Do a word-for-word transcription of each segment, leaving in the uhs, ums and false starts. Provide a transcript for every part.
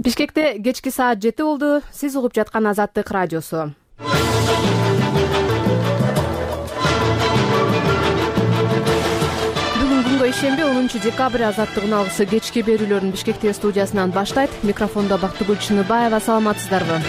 Бишкекте кечки саат жети болду. Сиз угуп жаткан Азаттык радиосу. Бүгүн күнгө ишемби онунчу декабрь Азаттыгын алгысы кечки берүүлөрүн Бишкек студиясынан баштайт. Микрофондо Бактыгүл Чыныбаева. Саламатсыздарбы?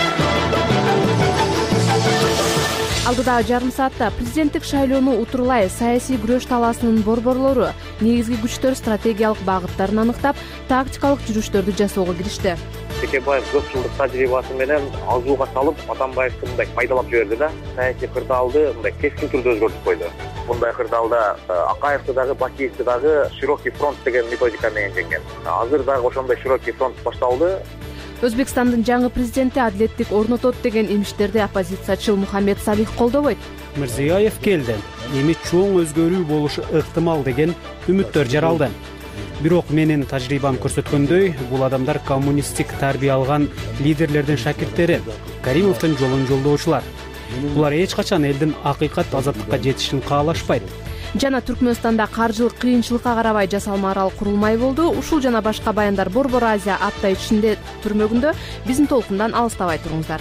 Алдыдагы жарым саатта президенттик шайлоону утурлай саясий күрөш талаасынын борборлору негизги күчтөр стратегиялык багыттарын аныктап, тактикалык жүрүштөрдү жасоого киришти. Текебаев көп жылдык тажрыйбасы менен азууга салып, Атамбаевди мындай пайдалап жиберди да, саясий кырдаалды мындай кескин түрдө өзгөртүп койду. Мындай кырдаалда Акаевди дагы, Бакиевди дагы широкий фронт деген методика менен жеңген. Азыр дагы ошондой широкий фронт башталды. Өзбекстандын жаңы президенти адилеттик орнотот деген имиштерди оппозициячыл Мухаммед Салих колдобойт. Мирзияев келди. Эми чоң өзгөрүү болушу ыктымал деген үмүттөр жаралды. Бирок менин тажрыйбам көрсөткөндөй, бул адамдар коммунисттик тарбия алган лидерлердин шакирттери, Каримовдун жолун жолдоочулар. Булар эч качан элдин акыйкат азаттыкка жетишин каалашпайт. Жана Түркмөнстанда каржылык кыйынчылыкка карабай жасалма арал курулмай болду. Ушул жана башка баяндар Борбор Азия апта ичинде түрмөгүндө. Биздин толкундан алыстабай туруңуздар.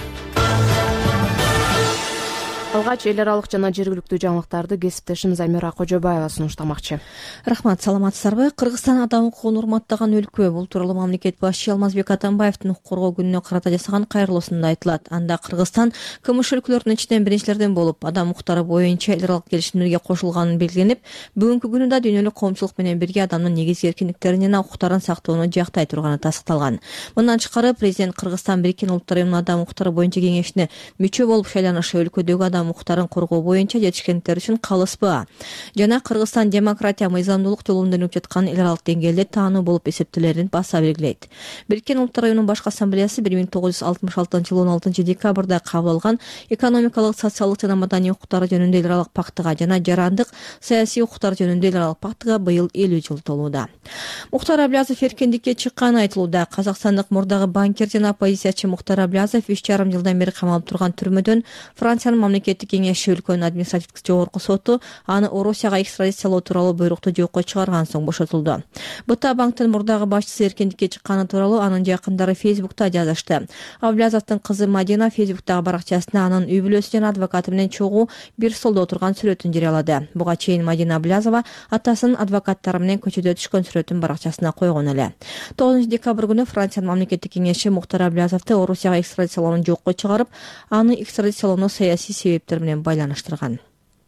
Алгач эл аралык жана жергиликтүү жаңылыктарды кесиптешим Замира Кожобаева сунуштамакчы. Рахмат, саламатсыздарбы? Кыргызстан адам укугун урматтаган өлкө. Бул тууралуу мамлекет башчы Алмазбек Атамбаевдин укук коргоо күнүнө карата жасаган кайрылуусунда айтылат. Анда Кыргызстан КМШ өлкөлөрүнүн ичинен биринчилерден болуп, адам укуктары боюнча эл аралык келишимдерге кошулганын белгиленип, бүгүнкү күнү да дүйнөлүк коомчулук менен бирге адамдын негизги эркиндиктерин жана укуктарын сактоону жактай турганы тастыкталган. Мындан тышкары президент Кыргызстан Бириккен Улуттар Уюмунун адам укуктары боюнча кеңешине мүчө болуп шайланышы өлкөдөгү адам укуктарын коргоо боюнча жетишкендиктер үчүн калыспа жана Кыргызстан демократия мыйзамдуулук жолунда өнүгүп жаткан эл аралык деңгээлде таануу болуп эсептелерин баса белгилейт. Бириккен Улуттар Уюмунун башкы ассамблеясы бир миң тогуз жүз алтымыш алтынчы жылы он алтынчы декабрда кабыл алган экономикалык, социалдык жана маданий укуктар жөнүндө эл аралык пактыга жана жарандык саясий укуктар жөнүндө эл аралык пактыга быйыл элүү жыл толууда. Мухтар Аблязов эркиндикке чыкканы айтылууда. Казакстандык мурдагы банкир жана оппозициячы Мухтар Аблязов үч жарым жылдан бери камалып турган түрмөдөн Франциянын мамлекеттик кеңеши өлкөнүн административдик жогорку соту аны Орусияга экстрадициялоо тууралуу буйрукту жокко чыгарган соң бошотулду. БТА банктын мурдагы башчысы эркиндикке чыкканы тууралуу анын жакындары Фейсбукта жазышты. Аблязовдун кызы Мадина Фейсбуктагы баракчасына анын үй бүлөсү жана адвокаты менен чогуу бир столдо отурган сүрөтүн жарыялады. Буга чейин Мадина Аблязова атасынын адвокаттары менен көчөдө түшкөн сүрөтүн баракчасына койгон эле. тогузунчу декабрь күнү Франциянын мамлекеттик кеңеши Мухтар Аблязовду Орусияга экстрадициялоону жокко чыгарып, аны экстрадициялоону саясий себептер менен байланыштырган.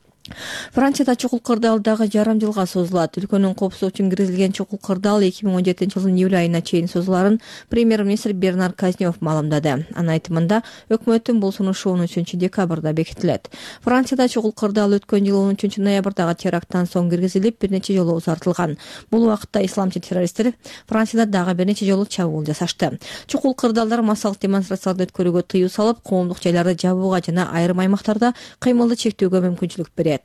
Францияда чукул кырдаалдагы жарым жылга созулат. Өлкөнүн коопсуздук үчүн киргизилген чукул кырдаал эки миң он жетинчи жылдын июль айына чейин созуларын премьер-министр Бернар Казнёв маалымдады. Анын айтымында өкмөттүн бул сунушу он үчүнчү декабрда бекитилет. Францияда чукул кырдаал өткөн жылы он үчүнчү ноябрдагы теракттан соң киргизилип, бир нече жолу узартылган. Бул убакытта исламчы террористтер Францияда дагы бир нече жолу чабуул жасашты. Чукул кырдаалдар массалык демонстрацияларды өткөрүүгө тыюу салып, коомдук жайларды жабууга жана айрым аймактарда кыймылды чектөөгө мүмкүнчүлүк берет.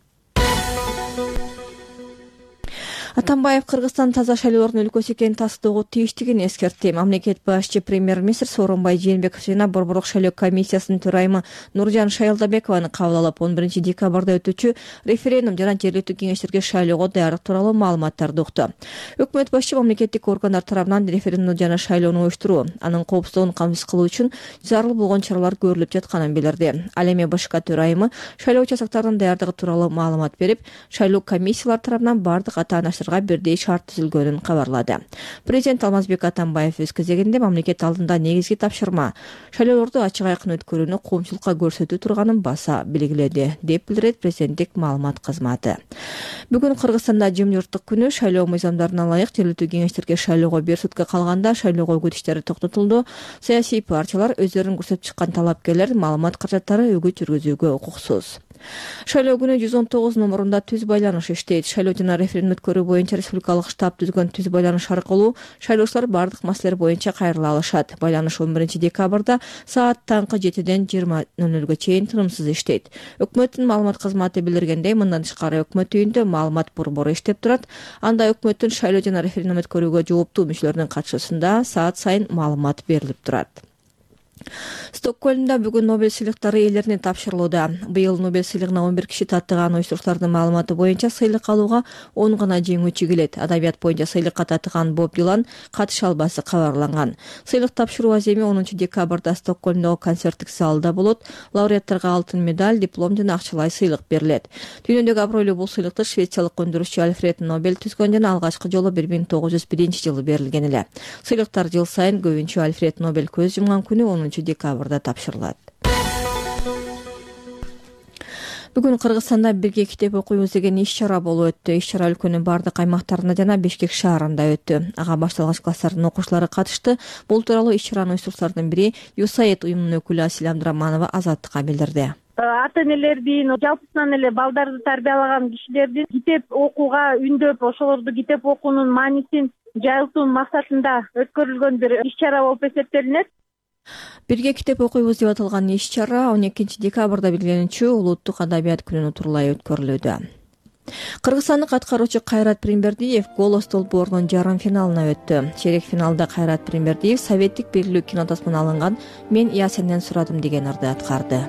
Атамбаев Кыргызстан таза шайлоонун өлкөсү экенин тастоого тийиштигин эскертти. Мамлекет башчы премьер-министр Сооронбай Жээнбеков жана Борборлук шайлоо комиссиясынын төрайымы Нуржан Шайлдабекованы кабыл алып, он биринчи декабрда өтүүчү референдум жана жергиликтүү кеңештерге шайлоого даярдык тууралуу маалыматтарды укту. Өкмөт башчы мамлекеттик органдар тарабынан референдум жана шайлоону уюштуруу, анын коопсуздугун камсыз кылуу үчүн зарыл болгон чаралар көрүлүп жатканын билдирди. Ал эми БШК төрайымы шайлоо участоктарынын даярдыгы тууралуу маалымат берип, шайлоо комиссиялар тарабынан бардык ата-ана бирдей шарт түзүлгөнүн кабарлады. Президент Алмазбек Атамбаев өз кезегинде мамлекет алдында негизги тапшырма шайлоолорду ачык айкын өткөрүүнү коомчулукка көрсөтүү турганын баса белгиледи, деп билдирет президенттик маалымат кызматы. Бүгүн Кыргызстанда жымжырттык күнү. Шайлоо мыйзамдарына ылайык жергиликтүү кеңештерге шайлоого бир сутка калганда шайлоого өгүт иштери токтотулду. Саясий партиялар өздөрүн көрсөтүп чыккан талапкерлер маалымат каражаттары өгүт жүргүзүүгө укуксуз. Шайлоо күнү жүз он тогуз номурунда түз байланыш иштейт. Шайлоо жана референдум өткөрүү боюнча республикалык штаб түзгөн түз байланыш аркылуу шайлоочулар бардык маселелер боюнча кайрыла алышат. Байланыш он биринчи декабрда саат таңкы жетиден жыйырма ноль нөлгө чейин тынымсыз иштейт. Өкмөттүн маалымат кызматы билдиргендей, мындан тышкары өкмөт үйүндө маалымат борбору иштеп турат. Анда өкмөттүн шайлоо жана референдум өткөрүүгө жооптуу мүчөлөрүнүн катышуусунда саат сайын маалымат берилип турат. Стокгольмда бүгүн Нобель сыйлыктары ээлерине тапшырылууда. Быйыл Нобель сыйлыгына он бир киши таттыган уюштуруучулардын маалыматы боюнча сыйлык алууга он гана жеңүүчү келет. Адабият боюнча сыйлыкка таттыган Боб Дилан катыша албасы кабарланган. Сыйлык тапшыруу аземи онунчу декабрда Стокгольмдогу концерттик залда болот. Лауреаттарга алтын медаль, диплом жана акчалай сыйлык берилет. Дүйнөдөгү абройлуу бул сыйлыкты швециялык өндүрүшчү Альфред Нобель түзгөн жана алгачкы жолу бир миң тогуз жүз биринчи жылы берилген эле. Сыйлыктар жыл сайын көбүнчө Альфред Нобель көз жумган күнү онунчу декабрда тапшырылат. Бүгүн Кыргызстанда бирге китеп окуйбуз деген иш-чара болуп өттү. Иш-чара өлкөнүн бардык аймактарында жана Бишкек шаарында өттү. Ага башталгыч класстардын окуучулары катышты. Бул тууралуу иш-чаранын уюштуруучулардын бири ЮСАИД уюмунун өкүлү Асил Абдыраманова Азаттыкка билдирди. Ата-энелердин, жалпысынан эле балдарды тарбиялаган кишилердин китеп окууга үндөп, ошолорду китеп окуунун маанисин жайылтуу максатында өткөрүлгөн бир иш-чара болуп эсептелинет. Бирге китеп окуйбуз деп аталган иш-чара он экинчи декабрда белгиленүүчү Улуттук адабият күнүнө утурлай өткөрүлүүдө. Кыргызстандык аткаруучу Кайрат Пиримбердиев «Голос» долбоорунун жарым финалына өттү. Чейрек финалда Кайрат Пиримбердиев советтик белгилүү кинотасман алынган «Мен Я сенден сурадым» деген ырды аткарды.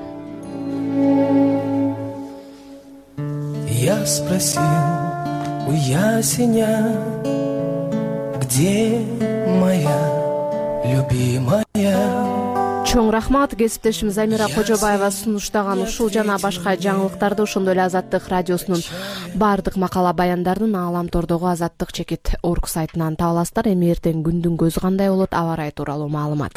Я спросил у ясеня, где моя любимая. Чоң рахмат. Кесиптешим Замира Кожобаева сунуштаган ушул жана башка жаңылыктарды ошондой эле Азаттык радиосунун баардык макала баяндарын Ааламтордогу Азаттык чекит орг сайтынан таба аласыздар. Эми эртең күндүн көзү кандай болот, аба ырайы тууралуу маалымат.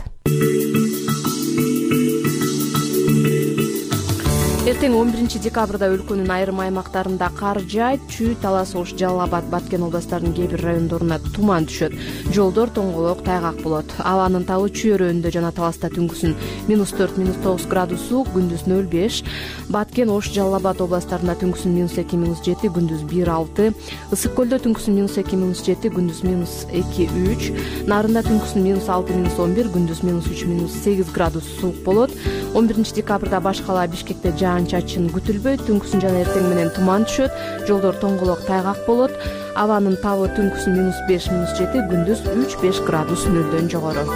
Эртең он биринчи декабрда өлкөнүн айрым аймактарында кар жаайт. Чүй, Талас, Ош, Жалал Абад, Баткен областарынын кээ бир райондоруна туман түшөт. Жолдор тоңголок, тайгак болот. Абанын табы Чүй өрөөнүндө жана Таласта түнкүсүн минус төрт минус тогуз градус суук, күндүз нөл беш. Баткен, Ош, Жалал Абад областарында түнкүсүн минус эки минус жети, күндүз бир алты. Ысык көлдө түнкүсүн минус эки минус жети, күндүз минус эки үч. Нарында түнкүсүн минус алты минус он бир, күндүз минус үч минус сегиз градус суук болот. он биринчи декабрда башкала Бишкекте жаан-чачын күтүлбөйт. Түнкүсүн жана эртең менен туман түшөт. Жолдор тоңголок, тайгак болот. Абанын табы түнкүсүн минус беш минус жети, күндүз үч беш градус нөлдөн жогору.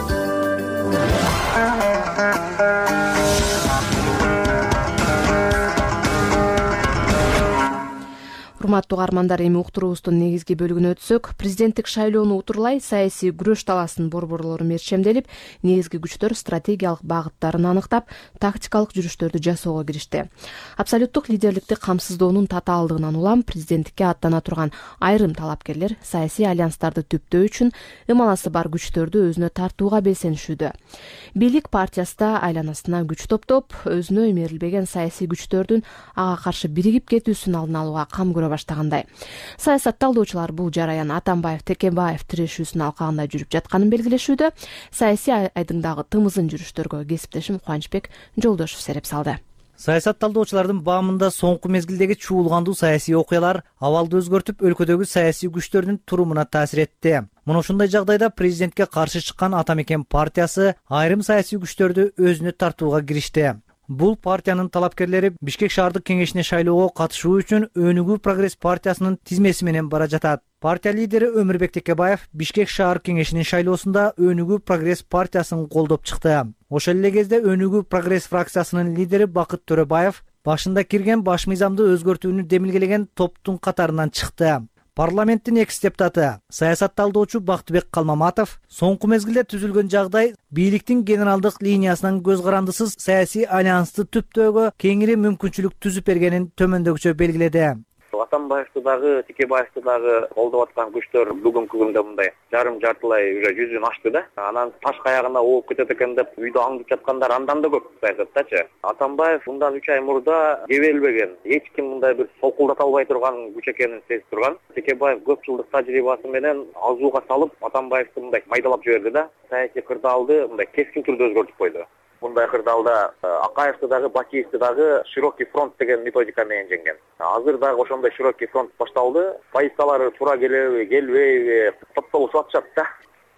Урматтуу угармандар, эми уктуруубуздун негизги бөлүгүнө өтсөк, президенттик шайлоону утурлай саясий күрөш талаасынын борборлору мерчемделип, негизги күчтөр стратегиялык багыттарын аныктап, тактикалык жүрүштөрдү жасоого киришти. Абсолюттук лидерликти камсыздоонун татаалдыгынан улам президенттикке аттана турган айрым талапкерлер саясий альянстарды түптөө үчүн ымаласы бар күчтөрдү өзүнө тартууга белсенишүүдө. Бийлик партиясы да айланасына күч топтоп, өзүнө эмерилбеген саясий күчтөрдүн ага каршы биригип кетүүсүн алдын алууга кам көрө баштагандай. Саясат талдоочулар бул жараян Атамбаев Текебаев тирешүүсүнүн алкагында жүрүп жатканын белгилешүүдө. Саясий айдыңдагы тымызын жүрүштөргө кесиптешим Кубанычбек Жолдошов сереп салды. Саясат талдоочулардын баамында соңку мезгилдеги чуулгандуу саясий окуялар абалды өзгөртүп, өлкөдөгү саясий күчтөрдүн турумуна таасир этти. Мына ушундай жагдайда президентке каршы чыккан Атамекен партиясы айрым саясий күчтөрдү өзүнө тартууга киришти. Бул партиянын талапкерлери Бишкек шаардык кеңешине шайлоого катышуу үчүн Өнүгүү прогресс партиясынын тизмеси менен бара жатат. Партия лидери Өмүрбек Текебаев Бишкек шаар кеңешинин шайлоосунда Өнүгүү прогресс партиясын колдоп чыкты. Ошол эле кезде Өнүгүү прогресс фракциясынын лидери Бакыт Төрөбаев башында кирген баш мыйзамды өзгөртүүнү демилгелеген топтун катарынан чыкты. Парламенттин экс депутаты, саясат талдоочу Бактыбек Калмаматов соңку мезгилде түзүлгөн жагдай бийликтин генералдык линиясынан көз карандысыз саясий альянсты түптөөгө кеңири мүмкүнчүлүк түзүп бергенин төмөндөгүчө белгиледи. Атамбаевди дагы, Текебаевди дагы колдоп аткан күчтөр бүгүнкү күндө мындай жарым жартылай уже жүзүн ачты да. Анан таш каягында ооп кетет экен деп үйдө аңдып жаткандар андан да көп саясаттачы. Атамбаев мындан үч ай мурда жебелбеген, эч ким мындай бир солкулдата албай турган күч экенин сезип турган. Текебаев көп жылдык тажрыйбасы менен азууга салып, Атамбаевди мындай майдалап жиберди да. Саясий кырдаалды мындай кескин түрдө өзгөртүп койду. Мындай кырдаалда Акаевди дагы, Бакиевди дагы широкий фронт деген методика менен жеңген. Азыр дагы ошондой широкий фронт башталды. Позициялары туура келеби, келбейби, топтолушуп атышат да.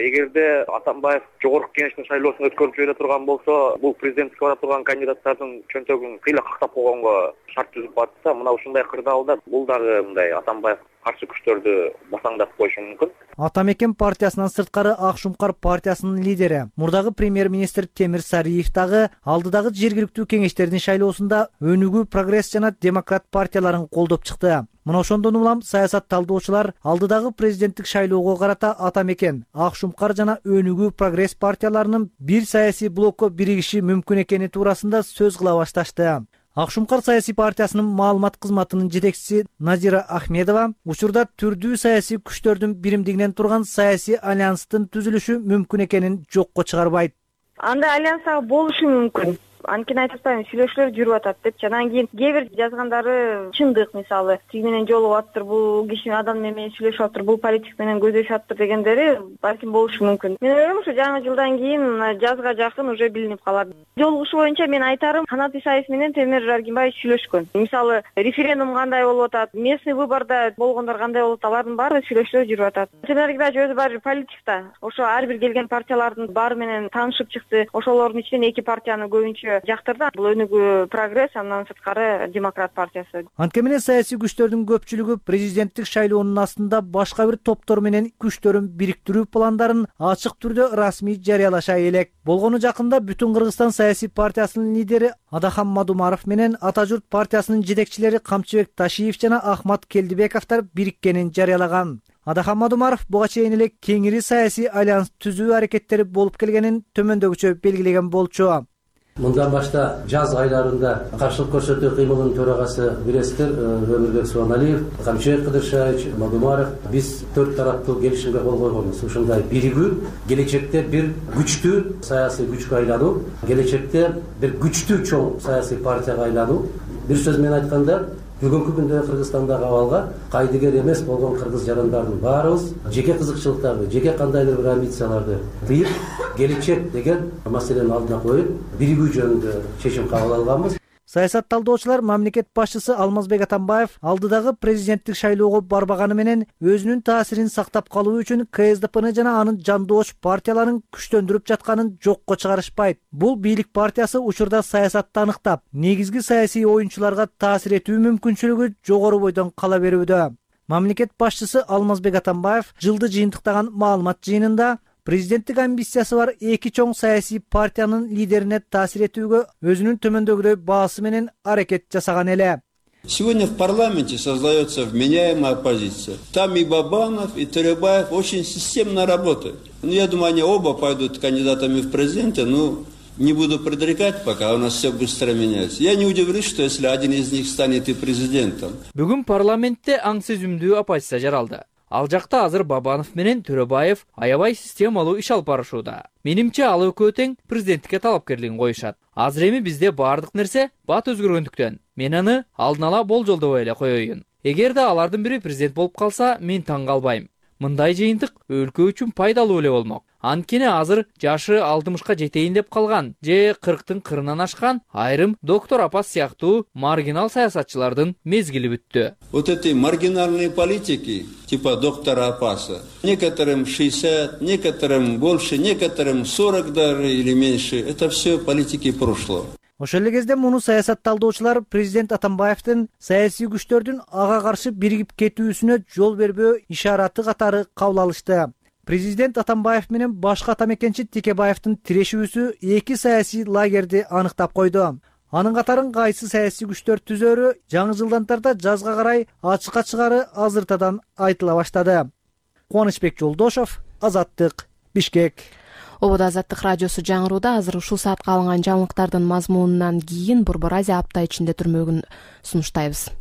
эгерде Атамбаев жогорку кеңештин шайлоосун өткөрүп жибере турган болсо, бул президенттикке бара турган кандидаттардын чөнтөгүн кыйла кактап койгонго шарт түзүп атса, мына ушундай кырдаалда бул дагы мындай Атамбаев каршы күчтөрдү басаңдатып коюшу мүмкүн. Атамекен партиясынан сырткары Ак Шумкар партиясынын лидери, мурдагы премьер-министр Темир Сариев дагы алдыдагы жергиликтүү кеңештердин шайлоосунда Өнүгүү, Прогресс жана Демократ партияларын колдоп чыкты. Мына ошондон улам саясат талдоочулар алдыдагы президенттик шайлоого карата Атамекен, Ак Шумкар жана Өнүгүү, Прогресс партияларынын бир саясий блокко биригиши мүмкүн экени туурасында сөз кыла башташты. Ак Шумкар саясий партиясынын маалымат кызматынын жетекчиси Назира Ахмедова учурда түрдүү саясий күчтөрдүн биримдигинен турган саясий альянстын түзүлүшү мүмкүн экенин жокко чыгарбайт. Андай альянс болушу мүмкүн. Анткени айтып атпаймынбы, сүйлөшүүлөр жүрүп атат депчи. Анан кийин кээ бир жазгандары чындык, мисалы, тиги менен жолугуп атыптыр, бул киши адам менен сүйлөшүп атыптыр, бул политик менен көздөшүп атыптыр дегендери балким болушу мүмкүн. Мен ойлойм, ушу жаңы жылдан кийин жазга жакын уже билинип калат. Жолугушу боюнча мен айтарым, Канат Исаев менен Темир Аргимбаев сүйлөшкөн. Мисалы, референдум кандай болуп атат, местный выборда болгондор кандай болуп атат, алардын баары сүйлөшүүлөр жүрүп атат. Темир Аргимбаев өзү баары бир политик да. Ошо ар бир келген партиялардын баары менен таанышып чыкты. Ошолордун ичинен эки партияны көбүнчө жактырды. Бул Өнүгүү, Прогресс, андан сырткары Демократ партиясы. Анткени менен саясий күчтөрдүн көпчүлүгү президенттик шайлоонун астында башка бир топтор менен күчтөрүн бириктирүү пландарын ачык түрдө расмий жарыялаша элек. Болгону жакында Бүтүн Кыргызстан саясий партиясынын лидери Адахан Мадумаров менен Ата журт партиясынын жетекчилери Камчыбек Ташиев жана Ахмат Келдибековдор бириккенин жарыялаган. Адахан Мадумаров буга чейин эле кеңири саясий альянс түзүү аракеттери болуп келгенин төмөндөгүчө белгилеген болчу. Мындан башта жаз айларында каршылык көрсөтүү кыймылынын төрагасы Бирестер Өмүрбек Суаналиев, Камчыбек Кыдыршаевич, Мадумаров биз төрт тараптуу келишимге кол койгонбуз. Ушундай биригүү, келечекте бир күчтүү саясий күчкө айлануу, келечекте бир күчтүү чоң саясий партияга айлануу. Бир сөз менен айтканда, бүгүнкү күндө Кыргызстандагы абалга кайдыгер эмес болгон кыргыз жарандардын баарыбыз жеке кызыкчылыктарды, жеке кандайдыр бир амбицияларды тыйып, келечек деген маселени алдына коюп, биригүү жөнүндө чечим кабыл алганбыз. Саясат талдоочулар мамлекет башчысы Алмазбек Атамбаев алдыдагы президенттик шайлоого барбаганы менен өзүнүн таасирин сактап калуу үчүн Ка Эс Д Пны жана анын жандоош партияларын күчтөндүрүп жатканын жокко чыгарышпайт. Бул бийлик партиясы учурда саясатты аныктап, негизги саясий оюнчуларга таасир этүү мүмкүнчүлүгү жогору бойдон кала берүүдө. Мамлекет башчысы Алмазбек Атамбаев жылды жыйынтыктаган маалымат жыйынында президенттик амбициясы бар эки чоң саясий партиянын лидерине таасир этүүгө өзүнүн төмөндөгүдөй баасы менен аракет жасаган эле. Сегодня в парламенте создается вменяемая оппозиция. Там и Бабанов, и Төребаев очень системно работают. Ну, я думаю, они оба пойдут кандидатами в президенты, но не буду предрекать, пока у нас все быстро меняется. Я не удивлюсь, что если один из них станет и президентом. Бүгүн парламентте аң сезимдүү оппозиция жаралды. Ал жакта азыр Бабанов менен Төрөбаев аябай системалуу иш алып барышууда. Менимче ал экөө тең президенттикке талапкерлигин коюшат. Азыр эми бизде баардык нерсе бат өзгөргөндүктөн мен аны алдын ала болжолдобой эле коеюн. Эгерде алардын бири президент болуп калса, мен таң калбайм. Мындай жыйынтык өлкө үчүн пайдалуу эле болмок. Анткени азыр жашы алтымышка жетейин деп калган же кырктын кырынан ашкан айрым доктор Апас сыяктуу маргинал саясатчылардын мезгили бүттү. Вот эти маргинальные политики, типа доктора Апаса, некоторым шестьдесят, некоторым больше, некоторым сорок даже или меньше, это все политики прошлого. Ошол эле кезде муну саясат талдоочулар президент Атамбаевдин саясий күчтөрдүн ага каршы биригип кетүүсүнө жол бербөө ишараты катары кабыл алышты. Президент Атамбаев менен башкы атамекенчи Текебаевдин тирешүүсү эки саясий лагерди аныктап койду. Анын катарын кайсы саясий күчтөр түзөрү жаңы жылдантарда жазга карай ачыкка чыгары азыртадан айтыла баштады. Кубанычбек Жолдошов, Азаттык, Бишкек. Ободо Азаттык радиосу жаңырууда. Азыр ушул саатка алынган жаңылыктардын мазмунунан кийин Борбор Азия апта ичинде түрмөгүн сунуштайбыз.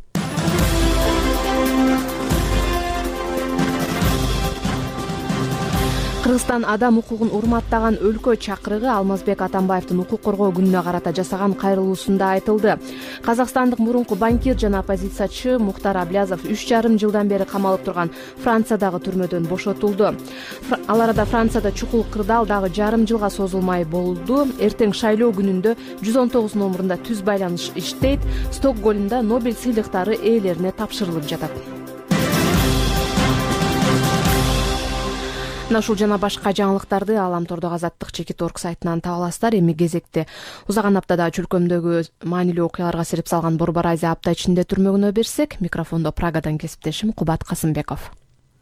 Кыргызстан адам укугун урматтаган өлкө чакырыгы Алмазбек Атамбаевдин укук коргоо күнүнө карата жасаган кайрылуусунда айтылды. Казакстандык мурунку банкир жана оппозициячы Мухтар Аблязов үч жарым жылдан бери камалып турган Франциядагы түрмөдөн бошотулду. Ал арада Францияда чукул кырдаал дагы жарым жылга созулмай болду. Эртең шайлоо күнүндө жүз он тогуз номурунда түз байланыш иштейт. Стокгольмдо Нобель сыйлыктары ээлерине тапшырылып жатат. мына ушул жана башка жаңылыктарды Аламтордогу Азаттык чекит орг сайтынан таба аласыздар. Эми кезекте узаган аптада чөлкөмдөгү маанилүү окуяларга сереп салган Борбор Азия апта ичинде түрмөгүнө берсек, микрофондо Прагадан кесиптешим Кубат Касымбеков.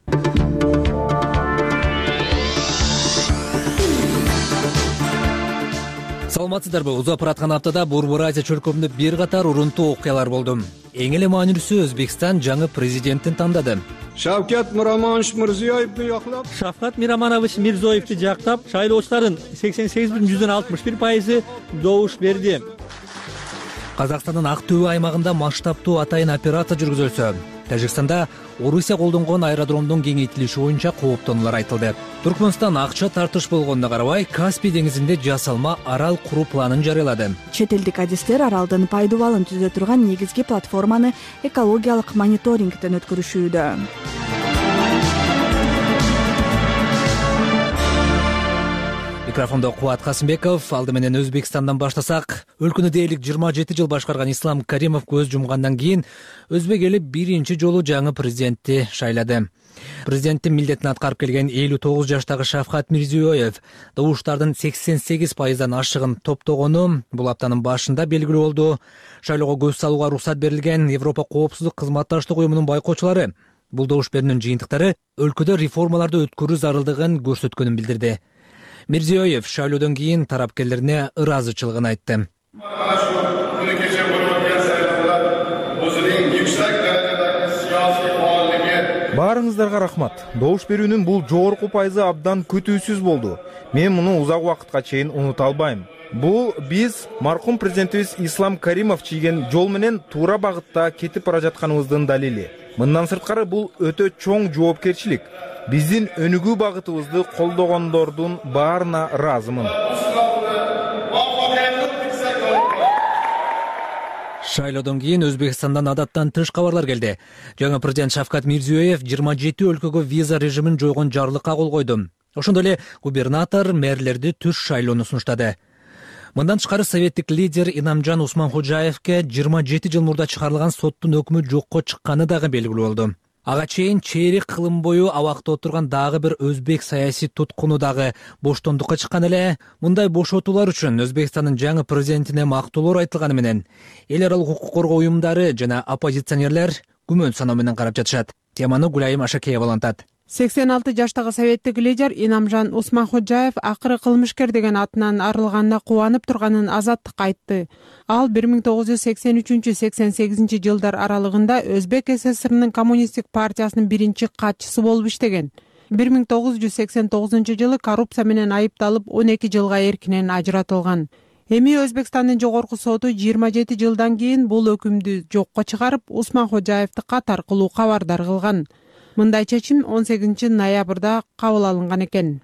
Саламатсыздарбы? Узап бараткан аптада Борбор Азия чөлкөмүндө бир катар урунтуу окуялар болду. Эң эле маанилүүсү Өзбекстан жаңы президентин тандады. Шавкат Миромонович Мирзиёевди жактап, Шавкат Миромонович Мирзиёевди жактап, шайлоочулардын сексен сегиз бүтүн жүздөн алтымыш бир пайызы добуш берди. Казакстандын Ак Төбө аймагында масштабтуу атайын операция жүргүзүлсө, Тажикстанда Орусия колдонгон аэродромдун кеңейтилиши боюнча кооптонуулар айтылды. Туркменстан акча тартыш болгонуна карабай, Каспий деңизинде жасалма арал куруу планын жарыялады. Чет элдик адистер аралдын пайдубалын түзө турган негизги платформаны экологиялык мониторингден өткөрүшүүдө. Микрофондо Кубат Касымбеков. Алды менен Өзбекстандан баштасак, өлкөнү дээрлик жыйырма жети жыл башкарган Ислам Каримов көз жумгандан кийин өзбек эли биринчи жолу жаңы президентти шайлады. Президенттин милдетин аткарып келген элүү тогуз жаштагы Шавкат Мирзиёев добуштардын сексен сегиз пайыздан ашыгын топтогону бул аптанын башында белгилүү болду. Шайлоого көз салууга уруксат берилген Европа коопсуздук кызматташтык уюмунун байкоочулары бул добуш берүүнүн жыйынтыктары өлкөдө реформаларды өткөрүү зарылдыгын көрсөткөнүн билдирди. Мирзиёев шайлоодон кийин тарапкерлерине ыраазычылыгын айтты. Баарыңыздарга рахмат. Добуш берүүнүн бул жогорку пайызы абдан күтүүсүз болду. Мен муну узак убакытка чейин унута албайм. Бул биз маркум президентибиз Ислам Каримов чийген жол менен туура багытта кетип бара жатканыбыздын далили. Мындан сырткары бул өтө чоң жоопкерчилик. Биздин өнүгүү багытыбызды колдогондордун баарына ыраазымын. Шайлоодон кийин Өзбекстандан адаттан тыш кабарлар келди. Жаңы президент Шавкат Мирзиёев жыйырма жети өлкөгө виза режимин жойгон жарлыкка кол койду. Ошондой эле губернатор мэрлерди түш шайлоону сунуштады. Мындан тышкары советтик лидер Инамжан Усманхожаевке жыйырма жети жыл мурда чыгарылган соттун өкмү жокко чыкканы дагы белгилүү болду. Ага чейин чейрек кылым бою абакта отурган дагы бир өзбек саясий туткуну дагы боштондукка чыккан эле. Мындай бошотуулар үчүн Өзбекстандын жаңы президентине мактоолор айтылганы менен эл аралык укук коргоо уюмдары жана оппозиционерлер күмөн саноо менен карап жатышат. Теманы Гулайым Ашакеева улантат. сексен алты жаштагы советтик лидер Инамжан Усманхожаев акыры кылмышкер деген атынан арылганына кубанып турганын Азаттыкка айтты. Ал бир миң тогуз жүз сексен үчүнчү — сексен сегизинчи жылдар аралыгында Өзбек ССРнын коммунисттик партиясынын биринчи катчысы болуп иштеген. бир миң тогуз жүз сексен тогузунчу жылы коррупция менен айыпталып он эки жылга эркинен ажыратылган. Эми Өзбекстандын жогорку соту жыйырма жети жылдан кийин бул өкүмдү жокко чыгарып, Усманхожаевди катар кылуу кабардар кылган. Мындай чечим он сегизинчи ноябрда кабыл алынган экен.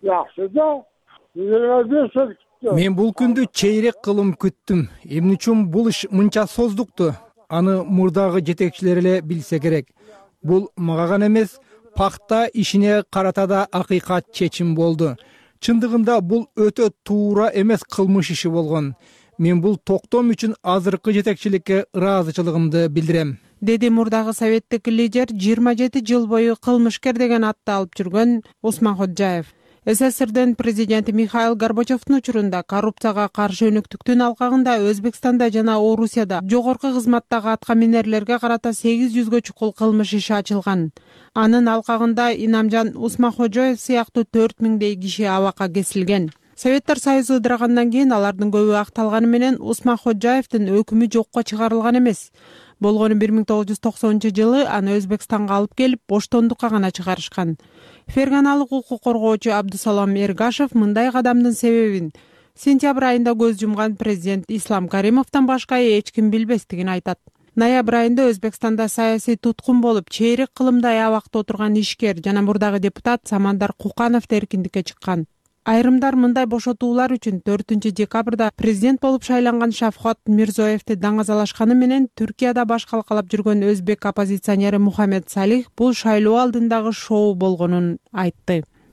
Мен бул күндү чейрек кылым күттүм. Эмне үчүн бул иш мынча создукту? Аны мурдагы жетекчилер эле билсе керек. Бул мага гана эмес, пакта ишине карата да акыйкат чечим болду. Чындыгында бул өтө туура эмес кылмыш иши болгон. Мен бул токтом үчүн азыркы жетекчиликке ыраазычылыгымды билдирем, деди мурдагы советтик лидер жыйырма жети жыл бою кылмышкер деген атты алып жүргөн Усманхожаев. СССРдин президенти Михаил Горбачевдин учурунда коррупцияга каршы өнүктүктүн алкагында Өзбекстанда жана Орусияда жогорку кызматтагы аткаминерлерге карата сегиз жүзгө чукул кылмыш иши ачылган. Анын алкагында Инамжан Усманхожаев сыяктуу төрт миңдей киши абакка кесилген. Советтер Союзу ыдырагандан кийин алардын көбү акталганы менен Усманхожаевдин өкүмү жокко чыгарылган эмес. Болгону бир миң тогуз жүз токсонунчу жылы аны Өзбекстанга алып келип, боштондукка гана чыгарышкан. Ферганалык укук коргоочу Абдусалам Эргашев мындай кадамдын себебин сентябрь айында көз жумган президент Ислам Каримовдон башка эч ким билбестигин айтат. Ноябрь айында Өзбекстанда саясий туткун болуп, чейрек кылымдай абакта отурган ишкер жана мурдагы депутат Самандар Куканов эркиндикке чыккан. Айрымдар мындай бошотуулар үчүн төртүнчү декабрда президент болуп шайланган Шавкат Мирзиёевди даңазалашканы менен Түркияда баш калкалап жүргөн өзбек оппозиционери Мухаммед Салих бул шайлоо алдындагы шоу болгонун айтты.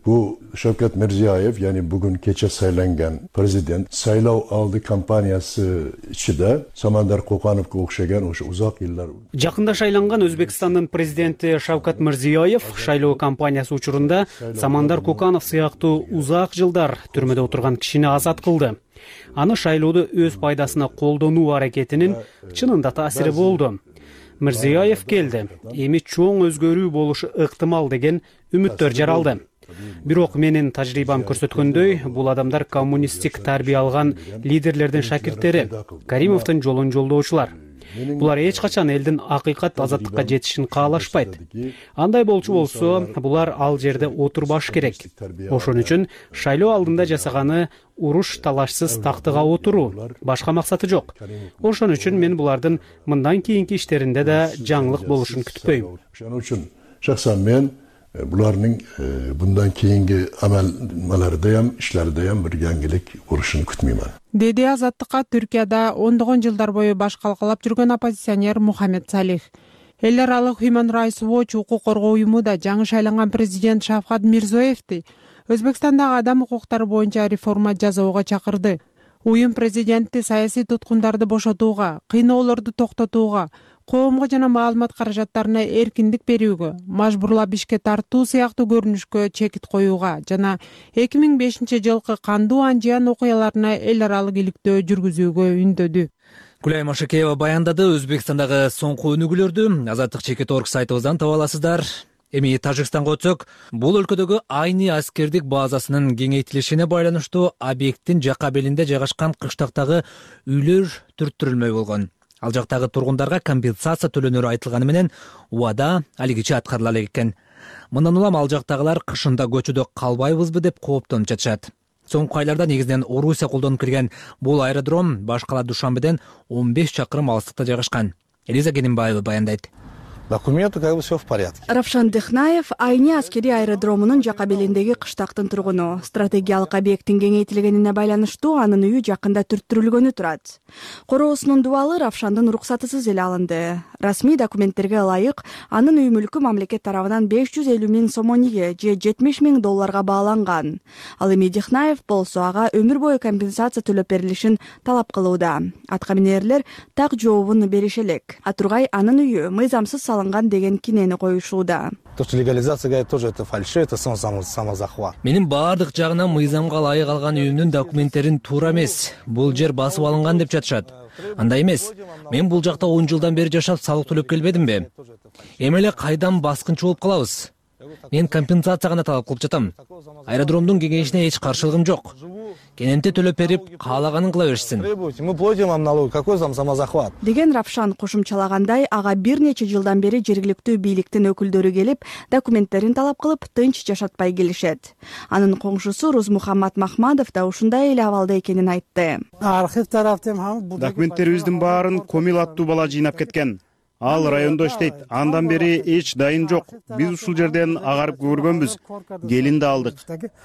Bu Shavkat Mirziyoyev, yani bugün kecha saylangan prezident saylov oldi kampaniyasi ichida Samandar Qo'qonovga o'xshagan o'sha uzoq yillar. Жакында шайланган Өзбекстандын президенти Шавкат Мирзиёев шайлоо кампаниясы учурунда Самандар Коканов сыяктуу узак жылдар түрмөдө отурган кишини азат кылды. Аны шайлоодо өз пайдасына колдонуу аракетинин чынында таасири болду. Мирзиёев келди. Эми чоң өзгөрүү болушу ыктымал деген үмүттөр жаралды. Бирок менин тажрыйбам көрсөткөндөй, бул адамдар коммунисттик тарбия алган лидерлердин шакирттери, Каримовдун жолун жолдоочулар. Булар эч качан элдин акыйкат азаттыкка жетишин каалашпайт. Андай болчу болсо, булар ал жерде отурбаш керек. Ошон үчүн шайлоо алдында жасаганы уруш талашсыз тактыга отуруу, башка максаты жок. Ошон үчүн мен булардын мындан кийинки иштеринде да жаңылык болушун күтпөйм. Ошон үчүн шахсан мен bularning bundan keyingi amallarida ham ishlarida ham bir yangilik bo'lishini kutmayman. Dedi Азаттыкка Түркияда ондогон жылдар бою баш калкалап жүргөн оппозиционер Мухаммед Салих. Эл аралык Human Rights Watch укук коргоо уюму да жаңы шайланган президент Шавкат Мирзиёевди Өзбекстандагы адам укуктары боюнча реформа жасоого чакырды. Уюм президентти саясий туткундарды бошотууга, кыйноолорду токтотууга, коомго жана маалымат каражаттарына эркиндик берүүгө, мажбурлап ишке тартуу сыяктуу көрүнүшкө чекит коюуга жана эки миң бешинчи жылкы кандуу анжиян окуяларына эл аралык иликтөө жүргүзүүгө үндөдү. Гүлай Машакеева баяндады. Өзбекстандагы соңку өнүгүүлөрдү Азаттык чекит орг сайтыбыздан таба аласыздар. Эми Тажикстанга өтсөк, бул өлкөдөгү айни аскердик базасынын кеңейтилишине байланыштуу объекттин жакка белинде жайгашкан кыштактагы үйлөр түрттүрүлмөй болгон. Ал жактагы тургундарга компенсация төлөнөрү айтылганы менен убада алигиче аткарыла элек экен. Мындан улам ал жактагылар кышында көчөдө калбайбызбы деп кооптонуп жатышат. Соңку айларда негизинен Орусия колдонуп келген бул аэродром баш кала Душанбеден он беш чакырым алыстыкта жайгашкан. Элиза Кенимбаева баяндайт. Документы как бы все в порядке. Равшан Дыхнаев айни аскери аэродромунун жака белиндеги кыштактын тургуну. Стратегиялык объекттин кеңейтилгенине байланыштуу анын үйү жакында түрттүрүлгөнү турат. Короосунун дубалы Равшандын уруксатысыз эле алынды. Расмий документтерге ылайык анын үй мүлкү мамлекет тарабынан беш жүз элүү миң сомониге же жетимиш миң долларга бааланган. Ал эми Дыхнаев болсо ага өмүр бою компенсация төлөп берилишин талап кылууда. Атка минерлер так жообун берише элек. А Тургай анын үйү мыйзамсыз салынган деген кинени коюшууда. То, что легализация говорит, тоже это фальши, это самозахват. Менин баардык жагынан мыйзамга ылайык алган үйүмдүн документтерин туура эмес. Бул жер басып алынган деп жатышат. Андай эмес. Мен бул жакта он жылдан бери жашап салык төлөп келбедимби? Эми эле кайдан баскынчы болуп калабыз? Мен компенсация гана талап кылып жатам. Аэродромдун кеңейишине эч каршылыгым жок. Кененте төлөп берип, каалаганын кыла беришсин. Мы платим вам налог, какой там самозахват? Деген Равшан кошумчалагандай, ага бир нече жылдан бери жергиликтүү бийликтин өкүлдөрү келип, документтерин талап кылып, тынч жашатпай келишет. Анын коңшусу Руз Мухаммад Махмадов да ушундай эле абалда экенин айтты. Архив тараптан документтерибиздин баарын Комил аттуу бала жыйнап кеткен. Ал райондо иштейт. Андан бери эч дайын жок. Биз ушул жерден агарып көргөнбүз. Келин да алдык.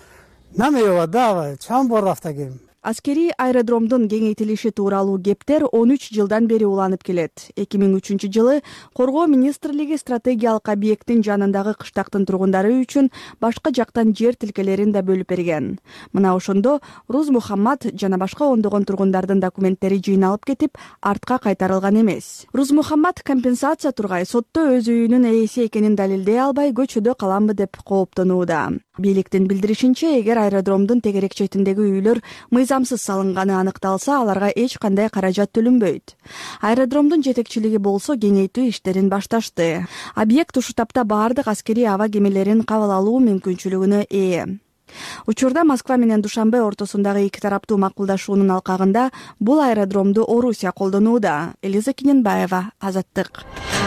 Аскери аэродромдун кеңейтилиши тууралуу кептер он үч жылдан бери уланып келет. эки миң үчүнчү жылы Коргоо министрлиги стратегиялык объекттин жанындагы кыштактын тургундары үчүн башка жактан жер тилкелерин да бөлүп берген. Мына ошондо Руз Мухаммад жана башка ондогон тургундардын документтери жыйналып кетип, артка кайтарылган эмес. Руз Мухаммад компенсация тургай сотто өз үйүнүн ээси экенин далилдей албай көчөдө каламбы деп кооптонууда. Бийликтин билдиришинче, эгер аэродромдун тегерек четиндеги үйлөр мыйзамсыз салынганы аныкталса, аларга эч кандай каражат төлөнбөйт. Аэродромдун жетекчилиги болсо кеңейтүү иштерин башташты. Объект ушу тапта баардык аскери аба кемелерин кабыл алуу мүмкүнчүлүгүнө ээ. Учурда Москва менен Душанбе ортосундагы эки тараптуу макулдашуунун алкагында бул аэродромду Орусия колдонууда. Элиза Кененбаева, Азаттык.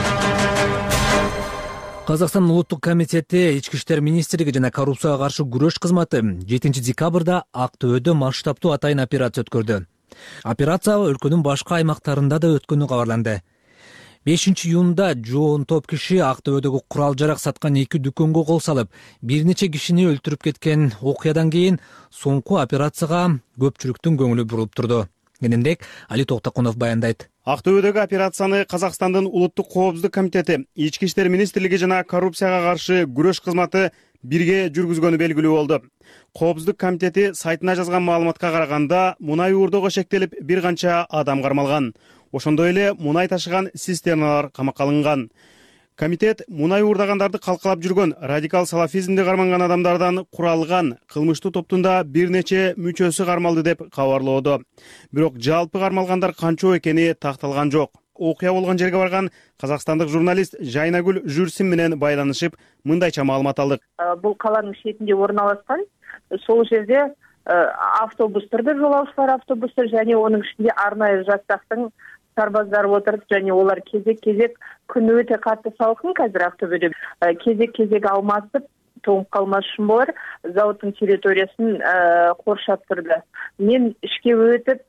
Казакстан улуттук комитети, Ички иштер министрлиги жана коррупцияга каршы күрөш кызматы жетинчи декабрда Ак Төбөдө масштабтуу атайын операция өткөрдү. Операция өлкөнүн башка аймактарында да өткөнү кабарланды. бешинчи июнда жоон топ киши Ак Төбөдөгү курал жарак саткан эки дүкөнгө кол салып, бир нече кишини өлтүрүп кеткен окуядан кийин соңку операцияга көпчүлүктүн көңүлү бурулуп турду. Кененирээк Али Токтокунов баяндайт. Ак Төбөдөгү операцияны Казакстандын улуттук коопсуздук комитети, Ички иштер министрлиги жана коррупцияга каршы күрөш кызматы бирге жүргүзгөнү белгилүү болду. Коопсуздук комитети сайтына жазган маалыматка караганда мунай уурдоого шектелип бир канча адам кармалган. Ошондой эле мунай ташыган цистерналар камакка алынган. Комитет мунай уурдагандарды калкалап жүргөн радикал салафизмди карманган адамдардан куралган кылмыштуу топтун да бир нече мүчөсү кармалды деп кабарлоодо. Бирок жалпы кармалгандар канча экени такталган жок. Окуя болгон жерге барган казакстандык журналист Жайнагүл Жүрсин менен байланышып, мындайча маалымат алдык. Бул каланын шетинде орналашкан. Сол жерде автобустарда жолаушылар автобустар және оның ішінде арнайы жастақтың сарбаздары отырып, және олар кезек-кезек күн өте қатты салқын қазір Ақтөбеде. Кезек-кезек алмасып, тоңып қалмас үшін болар, зауыттың территориясын қоршап тұрды. Мен ішке өтіп,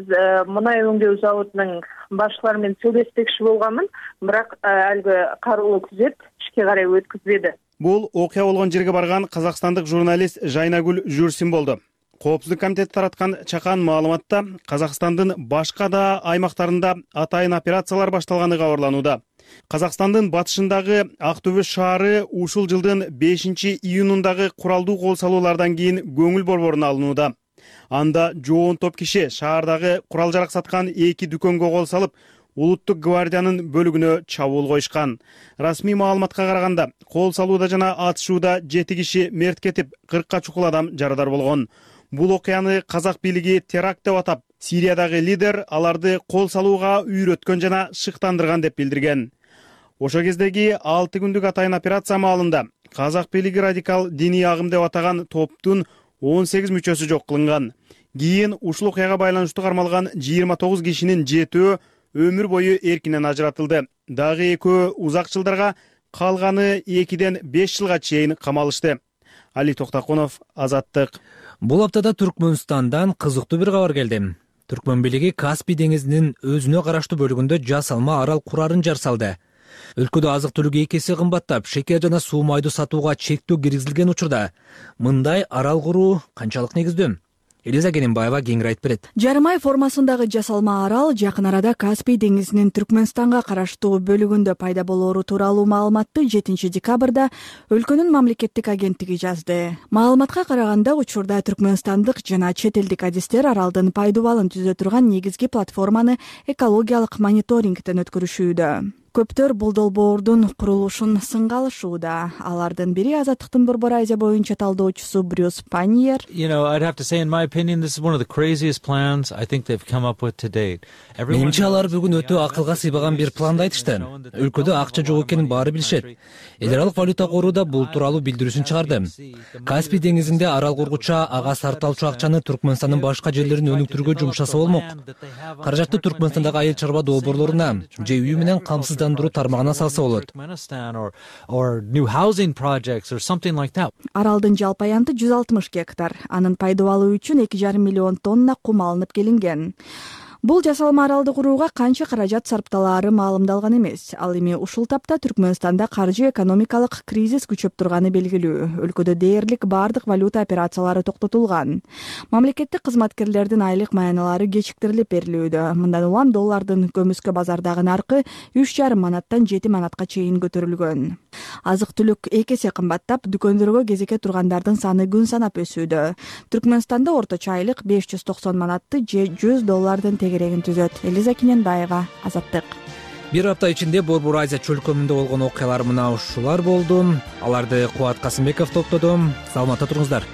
мұнай өңдеу зауытының басшыларымен сөйлеспекші болғанмын, бірақ әлгі қарулы күзет ішке қарай өткізбеді. Бул окуя болгон жерге барган казакстандык журналист Жайнагүл Жүрсин болду. Коопсуздук комитети тараткан чакан маалыматта Казакстандын башка да аймактарында атайын операциялар башталганы кабарланууда. Казакстандын батышындагы Актөбө шаары ушул жылдын бешинчи июнундагы куралдуу кол салуулардан кийин көңүл борборуна алынууда. Анда жоон топ киши шаардагы курал жарак саткан эки дүкөнгө кол салып, Улуттук гвардиянын бөлүгүнө чабуул коюшкан. Расмий маалыматка караганда, кол салууда жана атышууда жети киши мерт кетип, кыркка чукул адам жарадар болгон. Бул окуяны казак бийлиги теракт деп атап, Сириядагы лидер аларды кол салууга үйрөткөн жана шыктандырган деп билдирген. Ошо кездеги алты күндүк атайын операция маалында казак бийлиги радикал диний агым деп атаган топтун он сегиз мүчөсү жок кылынган. Кийин ушул окуяга байланыштуу кармалган жыйырма тогуз кишинин жетөө өмүр бою эркинен ажыратылды. Дагы экөө узак жылдарга, калганы экиден беш жылга чейин камалышты. Али Токтакунов, Азаттык. Бул аптада Түркмөнстандан кызыктуу бир кабар келди. Түркмөн бийлиги Каспий деңизинин өзүнө караштуу бөлүгүндө жасалма арал курарын жар салды. Өлкөдө азык-түлүк эки эсе кымбаттап, шекер жана суу майды сатууга чектөө киргизилген учурда мындай арал куруу канчалык негиздүү? Элиза Кененбаева кеңири айтып берет. Жарым ай формасындагы жасалма арал жакын арада Каспий деңизинин Түркмөнстанга караштуу бөлүгүндө пайда болоору тууралуу маалыматты жетинчи декабрда өлкөнүн мамлекеттик агенттиги жазды. Маалыматка караганда, учурда түркмөнстандык жана чет элдик адистер аралдын пайдубалын түзө турган негизги платформаны экологиялык мониторингден өткөрүшүүдө. Көптөр бул долбоордун курулушун сынга алышууда. Алардын бири Азаттыктын Борбор Азия боюнча талдоочусу Брюс Паньер. You know, I'd have to say in my opinion this is one of the craziest plans I think they've come up with to date. Менимче алар бүгүн өтө акылга сыйбаган бир планды айтышты. Өлкөдө акча жок экенин баары билишет. Эл аралык валюта коруда бул тууралуу билдирүүсүн чыгарды. Каспий деңизинде арал кургуча ага сарталчу акчаны Түркмөнстандын башка жерлерин өнүктүрүүгө жумшаса болмок. Каражатты Түркмөнстандагы айыл чарба долбоорлоруна же үй менен камсыз тармагына салса болот. Аралдын жалпы аянты жүз алтымыш гектар. Анын пайдубалы үчүн эки жарым миллион тонна кум алынып келинген. Бул жасалма аралды курууга канча каражат сарпталаары маалымдалган эмес. Ал эми ушул тапта Түркмөнстанда каржы экономикалык кризис күчөп турганы белгилүү. Өлкөдө дээрлик бардык валюта операциялары токтотулган. Мамлекеттик кызматкерлердин айлык маяналары кечиктирилип берилүүдө. Мындан улам доллардын көмүскө базардагы наркы үч жарым манаттан жети манатка чейин көтөрүлгөн. Азык-түлүк эки эсе кымбаттап, дүкөндөргө кезекке тургандардын саны күн санап өсүүдө. Түркмөнстанда орточо айлык беш жүз токсон манатты же жүз доллардын тегерегин түзөт. Элиза Кененбаева, Азаттык. Бир апта ичинде Борбор Азия чөлкөмүндө болгон окуялар мына ушулар болду. Аларды Кубат Касымбеков топтоду. Саламатта туруңуздар.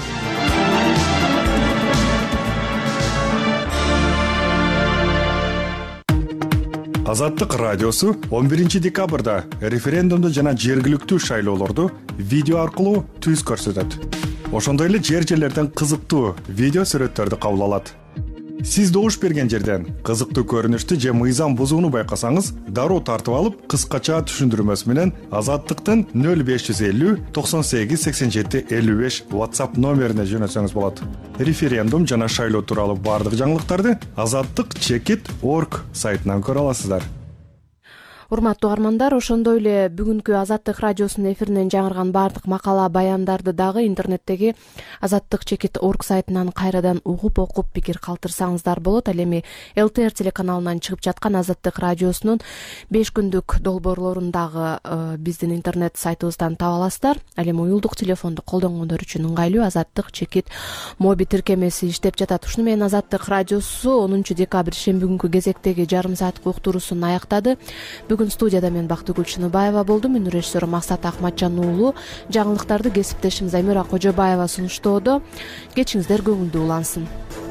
Азаттык радиосу он биринчи декабрда референдумду жана жергиликтүү шайлоолорду видео аркылуу түз көрсөтөт. Ошондой эле жер жерлерден кызыктуу видео сүрөттөрдү кабыл алат. Сиз добуш берген жерден кызыктуу көрүнүштү же мыйзам бузууну байкасаңыз, дароо тартып алып, кыскача түшүндүрмөсү менен Азаттыктын нөл беш жүз элүү токсон сегиз сексен жети элүү беш WhatsApp номерине жөнөтсөңүз болот. Референдум жана шайлоо тууралуу бардык жаңылыктарды азаттык чекит точка орг сайтынан көрө аласыздар. урматтуу угармандар, ошондой эле бүгүнкү Азаттык радиосунун эфиринен жаңырган баардык макала баяндарды дагы интернеттеги азаттык чекит орг сайтынан кайрадан угуп окуп пикир калтырсаңыздар болот. Ал эми эл тэ эр телеканалынан чыгып жаткан Азаттык радиосунун беш күндүк долбоорлорун дагы биздин интернет сайтыбыздан таба аласыздар. Ал эми уюлдук телефонду колдонгондор үчүн ыңгайлуу Азаттык чекит моби тиркемеси иштеп жатат. Ушуну менен Азаттык радиосу онунчу декабрь шемби күнкү кезектеги жарым сааттык уктуруусун аяктады. Бүгүн студияда мен Бактыгүл Чыныбаева болдум. Мен режиссер Максат Акматжан уулу. Жаңылыктарды кесиптешим Замира Кожобаева сунуштоодо. Кечиңиздер көңүлдүү улансын.